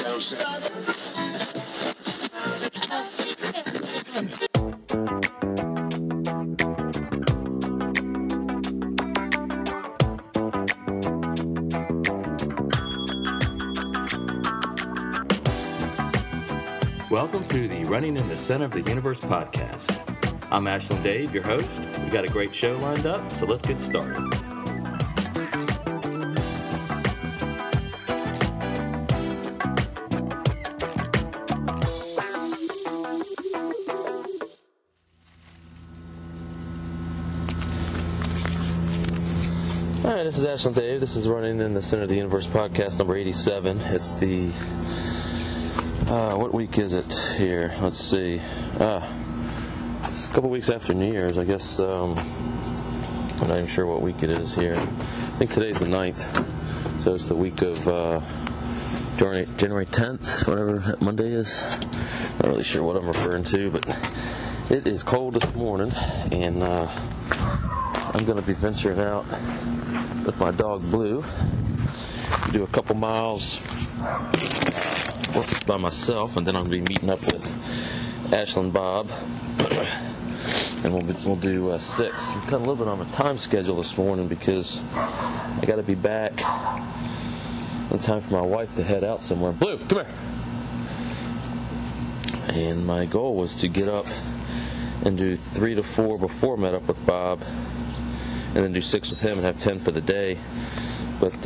Welcome to the Running in the Center of the Universe podcast. I'm Ashland Dave, your host. We got a great show lined up, so let's get started. All right, this is Ashland Dave. This is Running in the Center of the Universe podcast number 87. It's the what week is it here? Let's see. It's a couple weeks after New Year's, I guess. I'm not even sure what week it is here. I think today's the 9th, so it's the week of January 10th, whatever that Monday is. Not really sure what I'm referring to, but it is cold this morning, and I'm going to be venturing out with my dog Blue. Do a couple miles by myself, and then I'm going to be meeting up with Ashland Bob, and we'll do 6. I'm kind of a little bit on a time schedule this morning because I got to be back in time for my wife to head out somewhere. Blue, come here. And my goal was to get up and do 3 to 4 before I met up with Bob, and then do 6 with him and have 10 for the day. But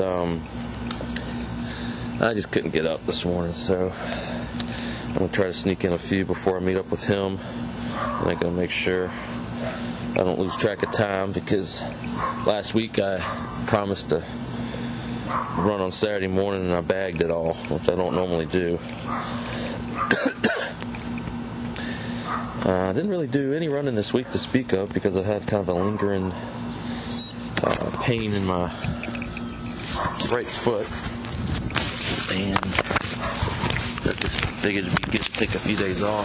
I just couldn't get up this morning, so I'm going to try to sneak in a few before I meet up with him. And I'm going to make sure I don't lose track of time, because last week I promised to run on Saturday morning and I bagged it all, which I don't normally do. I didn't really do any running this week to speak of because I had kind of a lingering pain in my right foot, and I just figured it'd be good to take a few days off.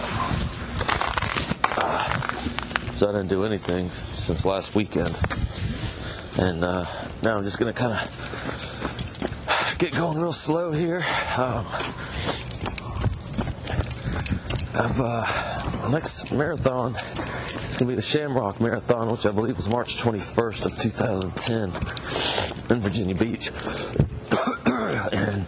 So I didn't do anything since last weekend, and now I'm just going to kind of get going real slow here. The next marathon is going to be the Shamrock Marathon, which I believe was March 21st of 2010 in Virginia Beach. And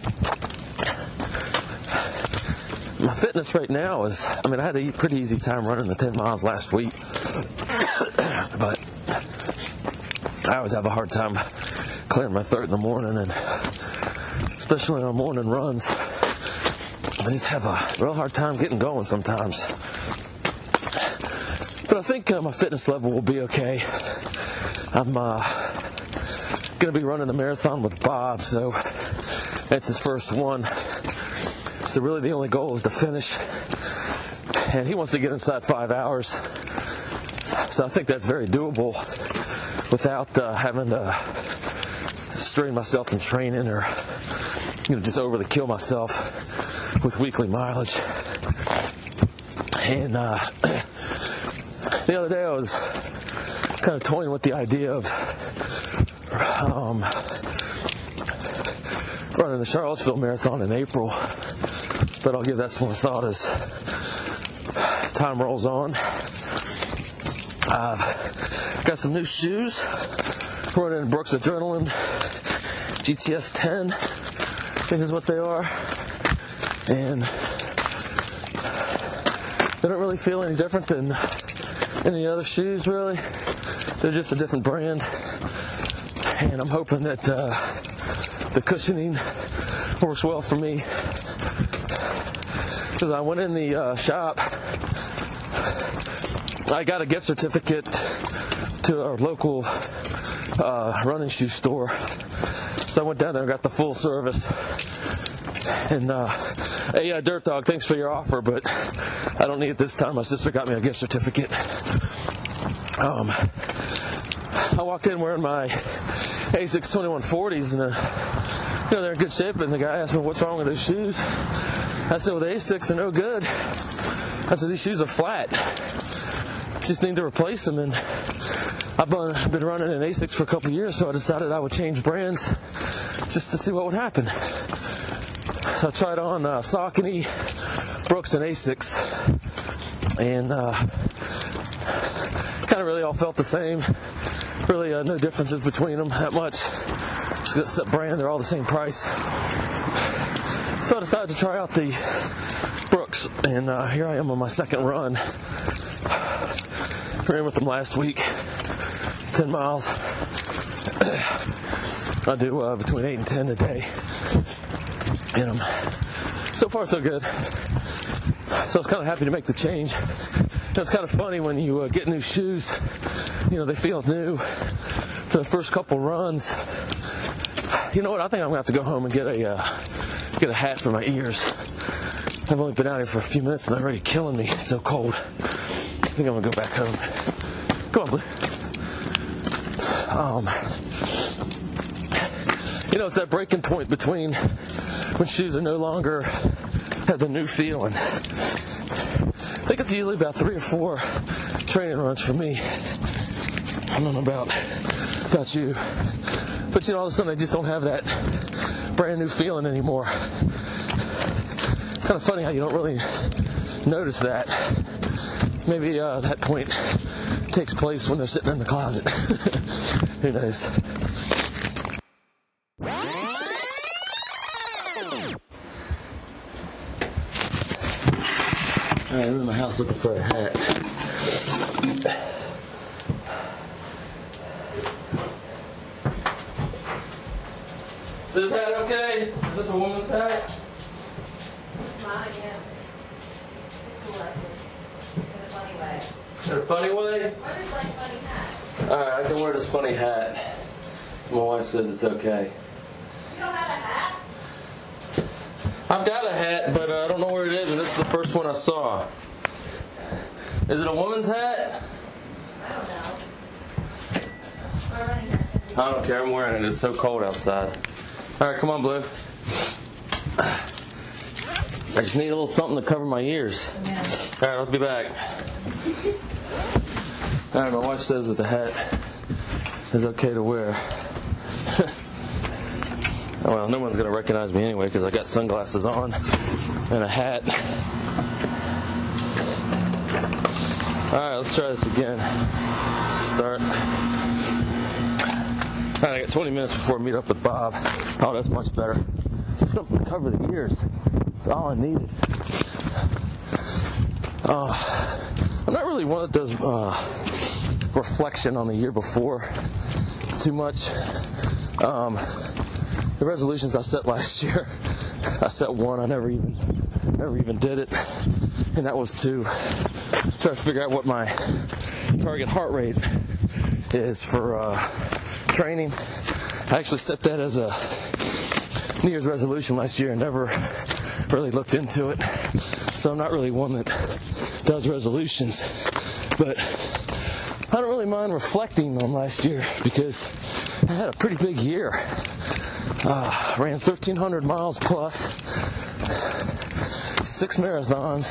my fitness right now is, I had a pretty easy time running the 10 miles last week, but I always have a hard time clearing my throat in the morning, and especially on morning runs, I just have a real hard time getting going sometimes. But I think my fitness level will be okay. I'm going to be running the marathon with Bob, so it's his first one. So really the only goal is to finish, and he wants to get inside 5 hours. So I think that's very doable without having to strain myself in training or just overly kill myself with weekly mileage. And the other day I was kind of toying with the idea of running the Charlottesville Marathon in April, but I'll give that some more thought as time rolls on. I've got some new shoes, running in Brooks Adrenaline GTS 10, I think is what they are, and they don't really feel any different than any other shoes, really. They're just a different brand, and I'm hoping that the cushioning works well for me. Because I went in the shop, I got a gift certificate to our local running shoe store. So I went down there and got the full service. And hey, Dirt Dog, thanks for your offer, but I don't need it this time. My sister got me a gift certificate. I walked in wearing my ASICS 2140s, and they're in good shape. And the guy asked me, "What's wrong with those shoes?" I said, "Well, the ASICS are no good." I said, "These shoes are flat. Just need to replace them." And I've been running in ASICS for a couple of years, so I decided I would change brands just to see what would happen. So I tried on Saucony, Brooks, and Asics, and kind of really all felt the same. Really no differences between them that much. Just brand, they're all the same price. So I decided to try out the Brooks, and here I am on my second run. Ran with them last week, 10 miles. I do between 8 and 10 a day. And so far so good. So I was kind of happy to make the change. It's kind of funny when you get new shoes, you know, they feel new for the first couple runs. You know what, I think I'm going to have to go home and get a hat for my ears. I've only been out here for a few minutes and they're already killing me. It's so cold. I think I'm going to go back home. Come on, Blue. You know, it's that breaking point between when shoes are no longer have the new feeling. I think it's usually about 3 or 4 training runs for me. I don't know about you. But you know, all of a sudden they just don't have that brand new feeling anymore. Kind of funny how you don't really notice that. Maybe that point takes place when they're sitting in the closet. Who knows? Alright, I'm in my house looking for a hat. Is this hat okay? Is this a woman's hat? It's mine, yeah. It's cool, actually. In a funny way. In a funny way? Wear this like funny hats. Alright, I can wear this funny hat. My wife says it's okay. You don't have a hat? I've got a hat, but I don't know where it is, and this is the first one I saw. Is it a woman's hat? I don't know. Wear a running hat. I don't care, I'm wearing it. It's so cold outside. Alright, come on, Blue. I just need a little something to cover my ears. Yeah. Alright, I'll be back. Alright, my wife says that the hat is okay to wear. Oh, well, no one's going to recognize me anyway because I got sunglasses on and a hat. Alright, let's try this again. Start. Alright, I got 20 minutes before I meet up with Bob. Oh, that's much better. Something to cover the ears. That's all I needed. I'm not really one that does reflection on the year before too much. The resolutions I set last year, I set one. I never even did it, and that was to try to figure out what my target heart rate is for training. I actually set that as a New Year's resolution last year and never really looked into it. So I'm not really one that does resolutions, but I don't really mind reflecting on last year because I had a pretty big year. Ran 1,300 miles plus, 6 marathons,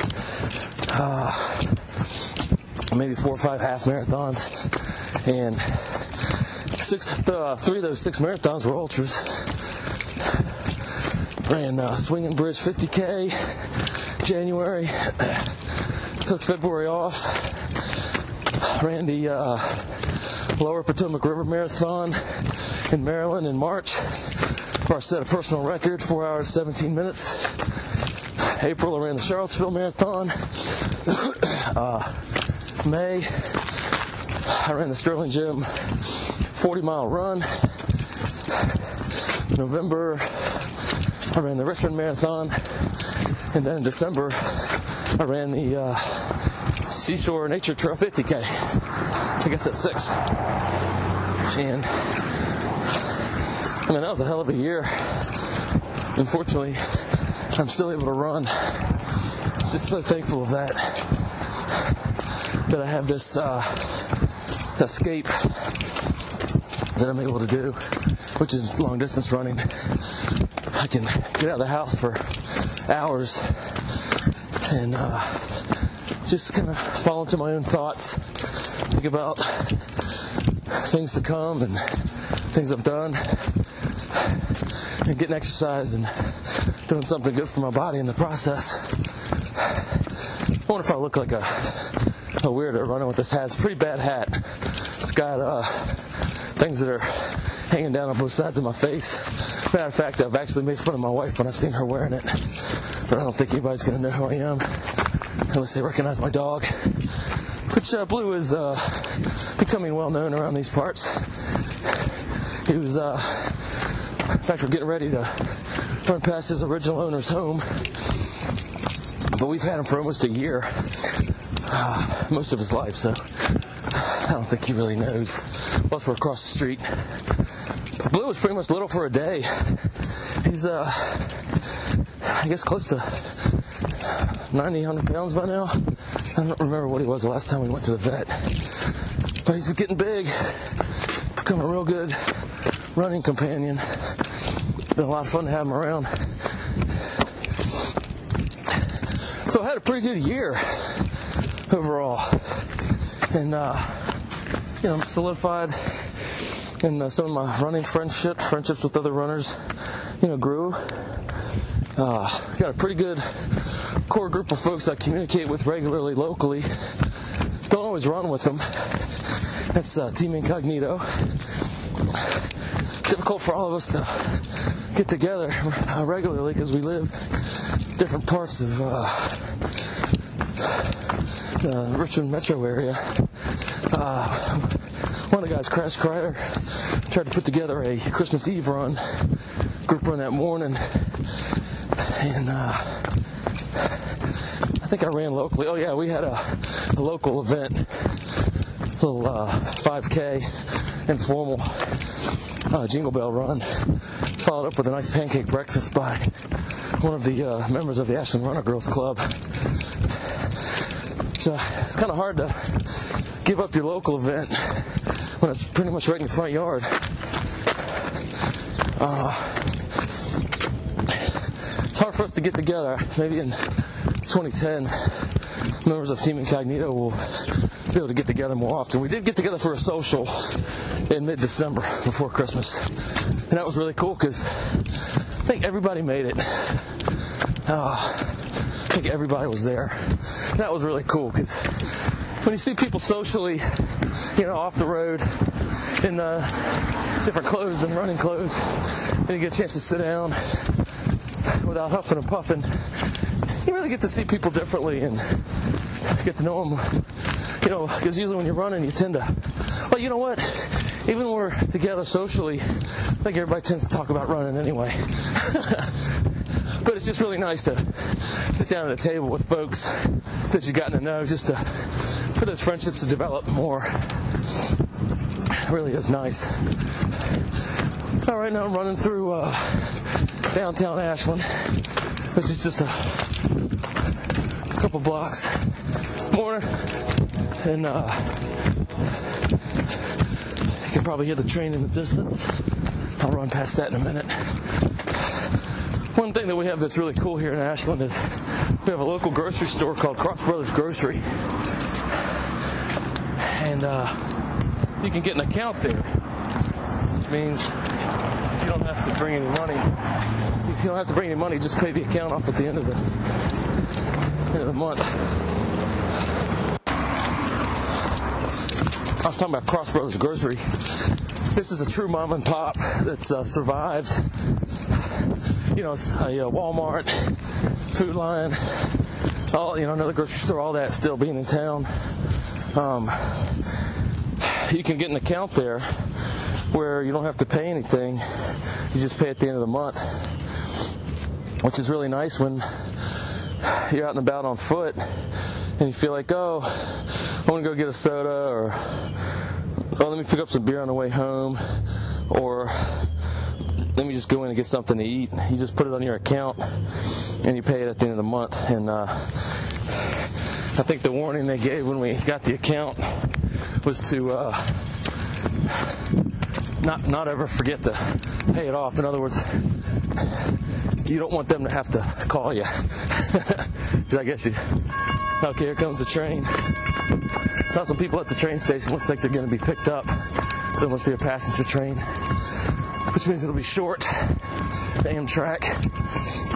maybe 4 or 5 half marathons, and 3 of those 6 marathons were ultras. Ran Swinging Bridge 50K, January, took February off, ran the Lower Potomac River Marathon in Maryland in March, where I set a personal record, 4 hours, 17 minutes. April, I ran the Charlottesville Marathon. May, I ran the Sterling Gym 40-mile run. November, I ran the Richmond Marathon. And then in December, I ran the Seashore Nature Trail 50K. I guess that's 6. And I mean, that was a hell of a year. Unfortunately, I'm still able to run. Just so thankful of that I have this escape that I'm able to do, which is long distance running. I can get out of the house for hours and just kind of fall into my own thoughts, think about things to come and things I've done, and getting exercise and doing something good for my body in the process. I wonder if I look like a weirdo running with this hat. It's a pretty bad hat. It's got things that are hanging down on both sides of my face. Matter of fact, I've actually made fun of my wife when I've seen her wearing it. But I don't think anybody's going to know who I am unless they recognize my dog. Which Blue is becoming well known around these parts. He was, in fact, we're getting ready to run past his original owner's home. But we've had him for almost a year, most of his life, so I don't think he really knows. Plus, we're across the street. But Blue was pretty much little for a day. He's, I guess, close to 90, 100 pounds by now. I don't remember what he was the last time we went to the vet. But he's getting big, becoming a real good running companion. Been a lot of fun to have him around. So I had a pretty good year overall. And, you know, I'm solidified in some of my running friendships with other runners, you know, grew. Got a pretty good core group of folks I communicate with regularly locally. Don't always run with them. That's Team Incognito. Difficult for all of us to get together regularly because we live different parts of the Richmond metro area. One of the guys, Crash Kreider, tried to put together a Christmas Eve run, group run that morning, and I think I ran locally. Oh yeah, we had a local event, a little 5K, informal Jingle Bell run, followed up with a nice pancake breakfast by one of the members of the Ashland Runner Girls Club. So it's kind of hard to give up your local event when it's pretty much right in your front yard. It's hard for us to get together. Maybe in 2010, members of Team Incognito will be able to get together more often. We did get together for a social in mid-December before Christmas, and that was really cool because I think everybody made it. I think everybody was there. That was really cool because when you see people socially, you know, off the road in different clothes than running clothes, and you get a chance to sit down without huffing and puffing, you really get to see people differently and get to know them. You know, because usually when you're running, you tend to, well, you know what? Even when we're together socially, I think everybody tends to talk about running anyway. But it's just really nice to sit down at a table with folks that you've gotten to know, just for those friendships to develop more. It really is nice. All right, now I'm running through downtown Ashland, which is just a couple blocks. Morning. And you can probably hear the train in the distance. I'll run past that in a minute. One thing that we have that's really cool here in Ashland is we have a local grocery store called Cross Brothers Grocery. And you can get an account there, which means you don't have to bring any money. You don't have to bring any money, just pay the account off at the end of the month. I was talking about Cross Brothers Grocery. This is a true mom and pop that's survived. You know, it's a Walmart, Food Lion, all, you know, another grocery store, all that still being in town. You can get an account there where you don't have to pay anything. You just pay at the end of the month, which is really nice when you're out and about on foot and you feel like, oh, I want to go get a soda, or oh, let me pick up some beer on the way home, or let me just go in and get something to eat. You just put it on your account and you pay it at the end of the month. And I think the warning they gave when we got the account was to not ever forget to pay it off. In other words, you don't want them to have to call you. Because I guess okay, here comes the train. Saw some people at the train station. Looks like they're going to be picked up. So it must be a passenger train, which means it'll be short. The Amtrak.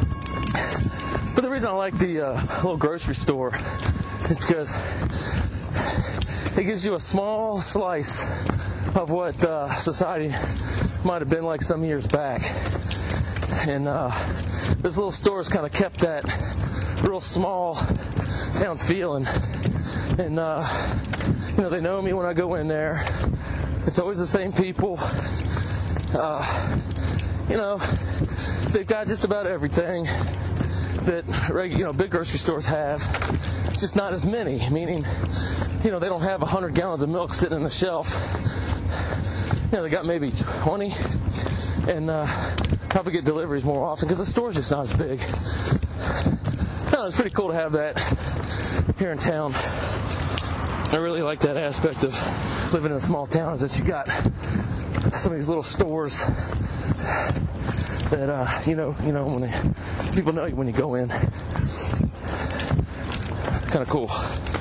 But the reason I like the little grocery store is because it gives you a small slice of what society might have been like some years back. And this little store's kind of kept that real small town feeling. And they know me when I go in there. It's always the same people. They've got just about everything that big grocery stores have. Just not as many, meaning, they don't have 100 gallons of milk sitting on the shelf. They got maybe 20, and probably get deliveries more often because the store's just not as big. It's pretty cool to have that here in town. I really like that aspect of living in a small town, is that you got some of these little stores that when people know you when you go in. Kind of cool.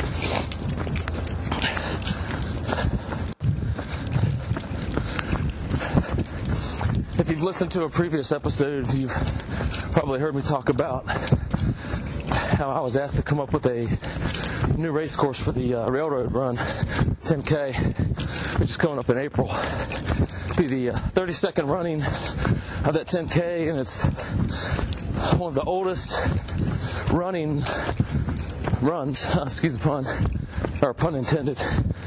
If you've listened to a previous episode, you've probably heard me talk about how I was asked to come up with a new race course for the Railroad Run 10K, which is coming up in April. It'll be the 32nd running of that 10K, and it's one of the oldest running runs, excuse the pun, or pun intended,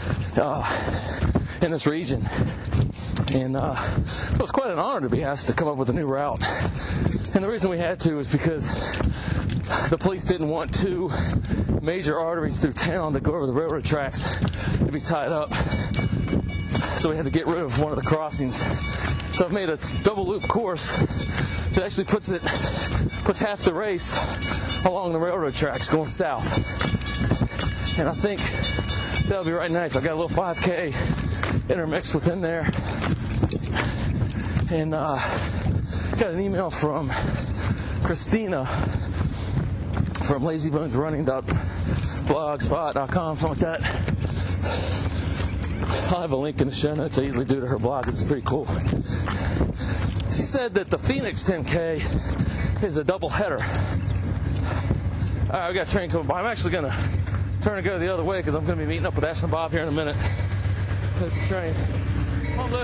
in this region. And so it's quite an honor to be asked to come up with a new route. And the reason we had to is because the police didn't want two major arteries through town that go over the railroad tracks to be tied up. So we had to get rid of one of the crossings. So I've made a double loop course that actually puts half the race along the railroad tracks going south. And I think that'll be right nice. I got a little 5K intermixed within there. And got an email from Christina from lazybonesrunning.blogspot.com, something like that. I'll have a link in the show notes. I usually do to her blog. It's pretty cool. She said that the Phoenix 10K is a double header. All right, we got a train coming by. I'm actually going to turn and go the other way because I'm going to be meeting up with Ash and Bob here in a minute. There's the train. Come on, Blue.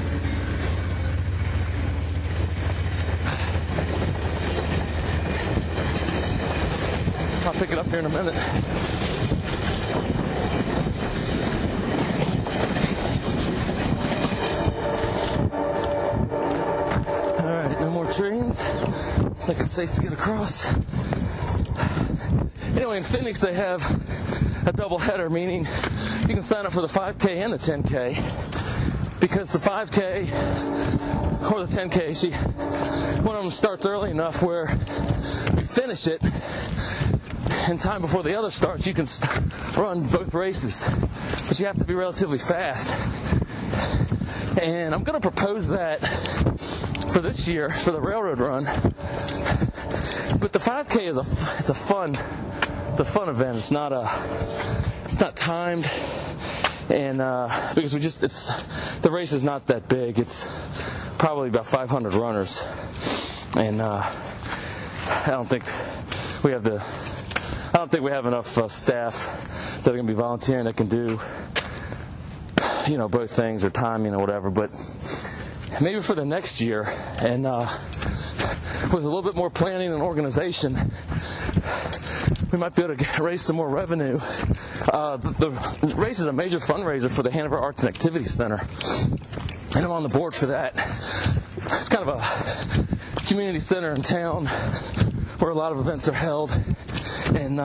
I'll pick it up here in a minute. Alright, no more trains. Looks like it's safe to get across. Anyway, in Phoenix they have a double header, meaning you can sign up for the 5K and the 10K. Because the 5K or the 10K, one of them starts early enough where if you finish it in time before the other starts, you can run both races. But you have to be relatively fast. And I'm going to propose that for this year, for the Railroad Run. But the 5K is a fun event. It's not timed. And because the race is not that big. It's probably about 500 runners, and I don't think we have enough staff that are going to be volunteering that can do both things, or timing or whatever. But maybe for the next year, and with a little bit more planning and organization, we might be able to raise some more revenue. The race is a major fundraiser for the Hanover Arts and Activity Center, and I'm on the board for that. It's kind of a community center in town where a lot of events are held, and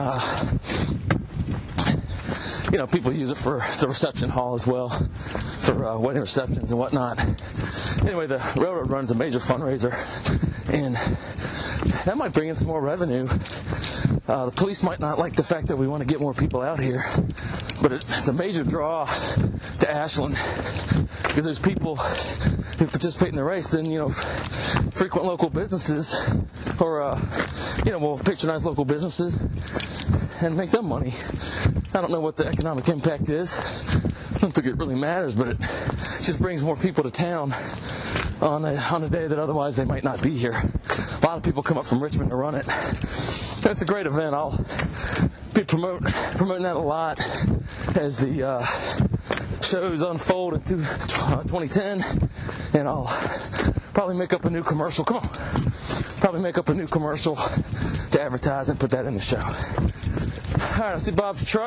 people use it for the reception hall as well, for wedding receptions and whatnot. Anyway, the Railroad Run's a major fundraiser, and that might bring in some more revenue. The police might not like the fact that we want to get more people out here, but it's a major draw to Ashland because there's people who participate in the race, then frequent local businesses, or will patronize local businesses and make them money. I don't know what the economic impact is. I don't think it really matters, but it just brings more people to town on a day that otherwise they might not be here. A lot of people come up from Richmond to run it. That's a great event. I'll be promoting that a lot as the shows unfold into 2010, and I'll probably make up a new commercial. Come on. Probably make up a new commercial to advertise and put that in the show. All right, I see Bob's truck.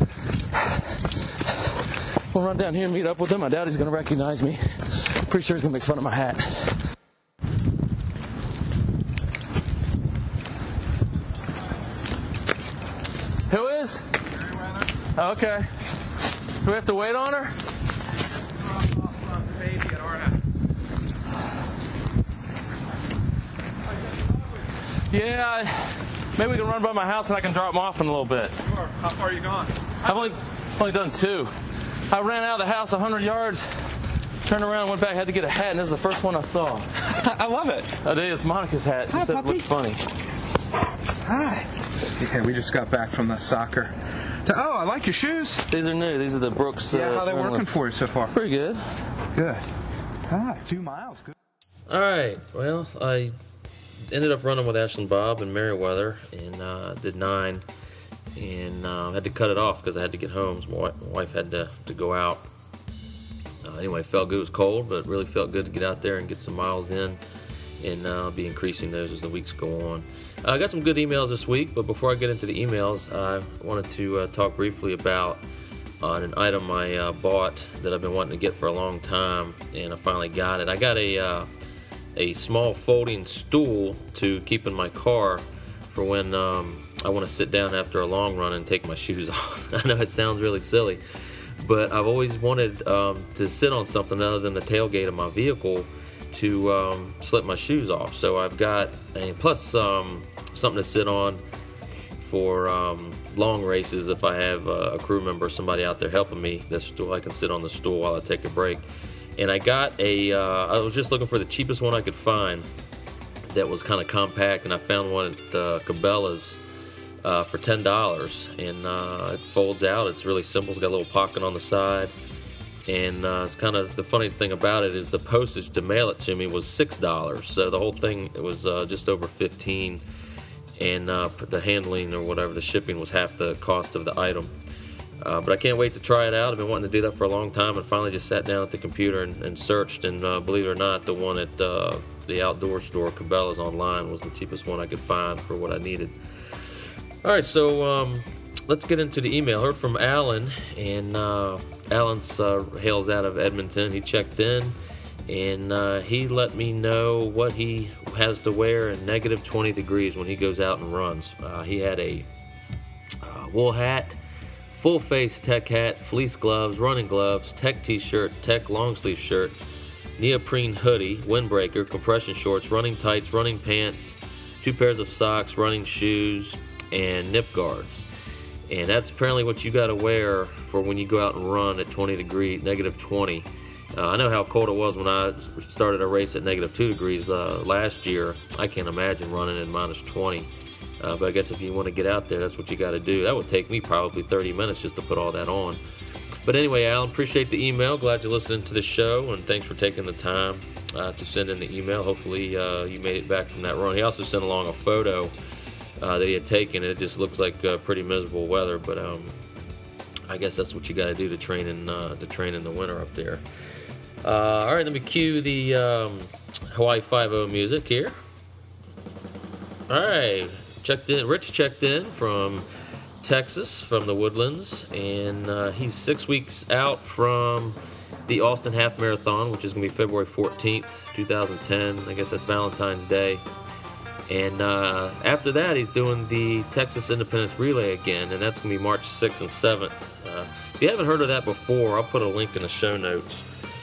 We'll run down here and meet up with him. I doubt he's going to recognize me. Pretty sure he's going to make fun of my hat. Who is? Oh, okay. Do we have to wait on her? Baby at our house. Yeah, maybe we can run by my house and I can drop them off in a little bit. Sure. How far are you gone? I've only done 2. I ran out of the house 100 yards, turned around, went back, had to get a hat, and this is the first one I saw. I love it. Oh, it's Monica's hat. She Hi, said puppy. it looked funny. Hi. Okay, we just got back from the soccer. Oh, I like your shoes. These are new. These are the Brooks. Yeah, how they working for you so far? Pretty good. Good. Hi, 2 miles. Good. All right. Well, I ended up running with Ashlyn Bob in Merriweather and did 9, and had to cut it off because I had to get home. So my wife had to go out. Anyway, felt good. It was cold, but really felt good to get out there and get some miles in, and I'll be increasing those as the weeks go on. I got some good emails this week, but before I get into the emails, I wanted to talk briefly about an item I bought that I've been wanting to get for a long time, and I finally got it. I got a small folding stool to keep in my car for when I want to sit down after a long run and take my shoes off. I know it sounds really silly, but I've always wanted to sit on something other than the tailgate of my vehicle to slip my shoes off. So I've got, plus something to sit on for long races if I have a crew member or somebody out there helping me. This stool, I can sit on the stool while I take a break. And I got I was just looking for the cheapest one I could find that was kind of compact, and I found one at Cabela's for $10, and it folds out. It's really simple. It's got a little pocket on the side, and it's kind of, the funniest thing about it is the postage to mail it to me was $6. So the whole thing, it was just over $15, and the handling or whatever, the shipping was half the cost of the item. But I can't wait to try it out. I've been wanting to do that for a long time, and finally just sat down at the computer and searched, and believe it or not, the one at the outdoor store, Cabela's online, was the cheapest one I could find for what I needed. All right, so let's get into the email. I heard from Alan, and Alan's hails out of Edmonton. He checked in, and he let me know what he has to wear in negative 20 degrees when he goes out and runs. He had a wool hat, full face tech hat, fleece gloves, running gloves, tech t-shirt, tech long sleeve shirt, neoprene hoodie, windbreaker, compression shorts, running tights, running pants, 2 pairs of socks, running shoes, and nip guards. And that's apparently what you got to wear for when you go out and run at negative 20. I know how cold it was when I started a race at negative 2 degrees last year. I can't imagine running at minus 20. But I guess if you want to get out there, that's what you got to do. That would take me probably 30 minutes just to put all that on. But anyway, Alan, appreciate the email. Glad you're listening to the show, and thanks for taking the time to send in the email. Hopefully you made it back from that run. He also sent along a photo that he had taken. It just looks like pretty miserable weather, but I guess that's what you got to do to train in the winter up there. All right, let me cue the Hawaii Five-0 music here. All right. Rich checked in from Texas, from the Woodlands, and he's 6 weeks out from the Austin Half Marathon, which is going to be February 14th, 2010. I guess that's Valentine's Day. And after that, he's doing the Texas Independence Relay again, and that's going to be March 6th and 7th. If you haven't heard of that before, I'll put a link in the show notes.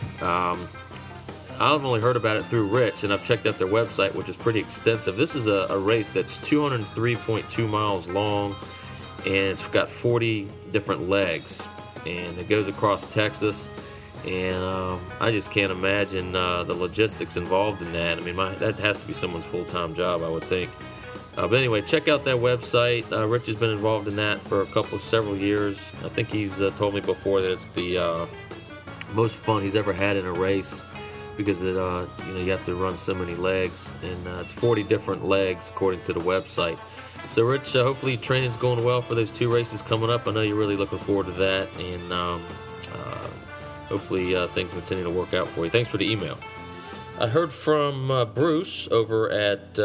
I've only heard about it through Rich, and I've checked out their website, which is pretty extensive. This is a race that's 203.2 miles long, and it's got 40 different legs, and it goes across Texas, and I just can't imagine the logistics involved in that. I mean, that has to be someone's full-time job, I would think. But anyway, check out that website. Rich has been involved in that for several years. I think he's told me before that it's the most fun he's ever had in a race, because you have to run so many legs, and it's 40 different legs according to the website. So, Rich, hopefully training's going well for those 2 races coming up. I know you're really looking forward to that, and hopefully things continue to work out for you. Thanks for the email. I heard from Bruce over at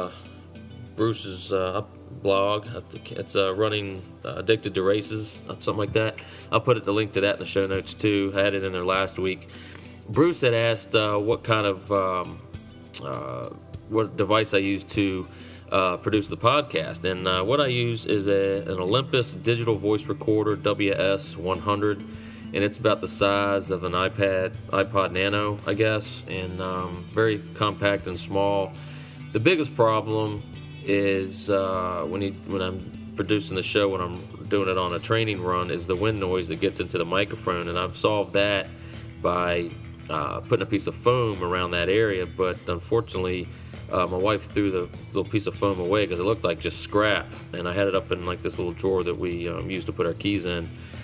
Bruce's blog. I think it's running Addicted to Races, something like that. I'll put the link to that in the show notes too. I had it in there last week. Bruce had asked what kind of what device I use to produce the podcast, and what I use is an Olympus digital voice recorder WS100, and it's about the size of an iPod Nano, I guess, and very compact and small. The biggest problem is when I'm producing the show, when I'm doing it on a training run, is the wind noise that gets into the microphone, and I've solved that by putting a piece of foam around that area, but unfortunately my wife threw the little piece of foam away because it looked like just scrap, and I had it up in like this little drawer that we used to put our keys in,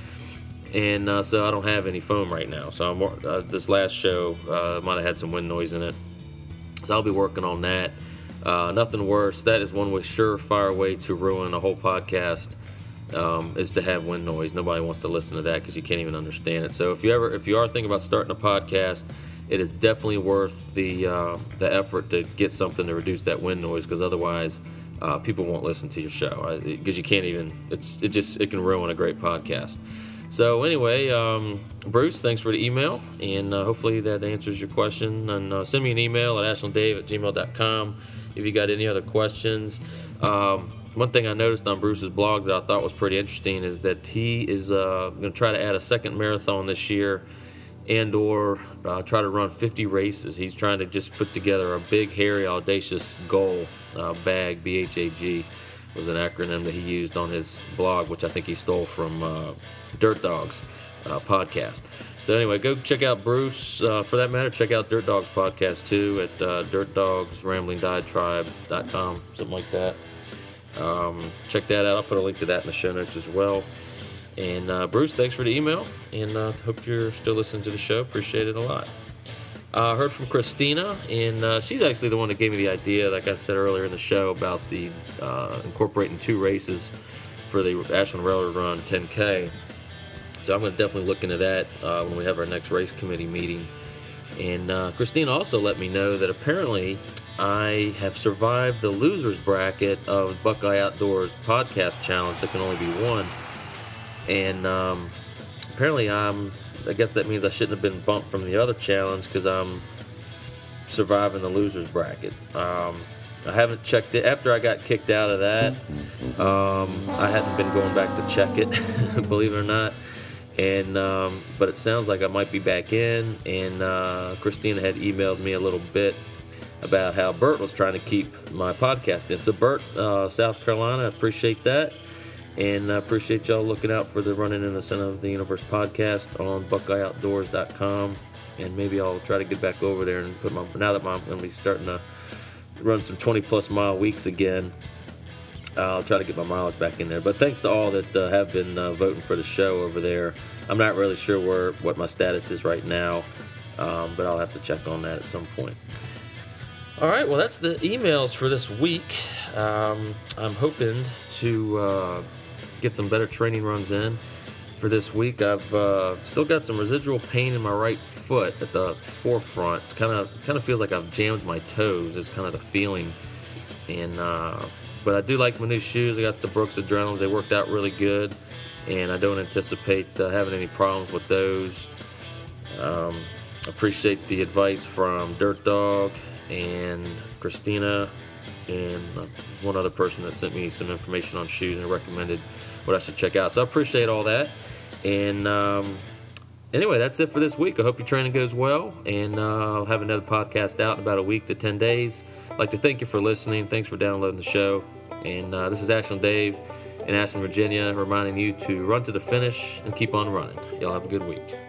and so I don't have any foam right now. So this last show might have had some wind noise in it, so I'll be working on that. Nothing worse. That is one surefire way to ruin a whole podcast, is to have wind noise. Nobody wants to listen to that because you can't even understand it. So if you are thinking about starting a podcast, it is definitely worth the effort to get something to reduce that wind noise, because otherwise people won't listen to your show, because you can't even. It can ruin a great podcast. So anyway, Bruce, thanks for the email, and hopefully that answers your question. And send me an email at ashlanddave@gmail.com if you got any other questions. One thing I noticed on Bruce's blog that I thought was pretty interesting is that he is going to try to add a second marathon this year, and/or try to run 50 races. He's trying to just put together a big, hairy, audacious goal. BHAG, B-H-A-G, was an acronym that he used on his blog, which I think he stole from Dirt Dogs podcast. So anyway, go check out Bruce. For that matter, check out Dirt Dogs podcast too at dirtdogsramblingdiatribe.com, something like that. Check that out. I'll put a link to that in the show notes as well. And Bruce, thanks for the email, and hope you're still listening to the show. Appreciate it a lot. I heard from Christina, and she's actually the one that gave me the idea, like I said earlier in the show, about the incorporating 2 races for the Ashland Railroad Run 10K. So I'm going to definitely look into that when we have our next race committee meeting. And Christina also let me know that apparently I have survived the loser's bracket of Buckeye Outdoors podcast challenge that can only be won. And apparently I guess that means I shouldn't have been bumped from the other challenge because I'm surviving the loser's bracket. I haven't checked it. After I got kicked out of that, I hadn't been going back to check it, believe it or not. And but it sounds like I might be back in. And Christina had emailed me a little bit about how Bert was trying to keep my podcast in. So Bert, South Carolina, I appreciate that. And I appreciate y'all looking out for the Running in the Center of the Universe podcast on BuckeyeOutdoors.com. And maybe I'll try to get back over there and now that I'm going to be starting to run some 20-plus mile weeks again, I'll try to get my mileage back in there. But thanks to all that have been voting for the show over there. I'm not really sure what my status is right now, but I'll have to check on that at some point. All right, well, that's the emails for this week. I'm hoping to get some better training runs in for this week. I've still got some residual pain in my right foot at the forefront. Kind of feels like I've jammed my toes is kind of the feeling. And but I do like my new shoes. I got the Brooks Adrenals. They worked out really good, and I don't anticipate having any problems with those. Appreciate the advice from Dirt Dog and Christina, and one other person that sent me some information on shoes and recommended what I should check out. So I appreciate all that. And anyway, that's it for this week. I hope your training goes well, and I'll have another podcast out in about a week to 10 days. I'd like to thank you for listening. Thanks for downloading the show. And this is Ashland Dave in Ashland, Virginia, reminding you to run to the finish and keep on running. Y'all have a good week.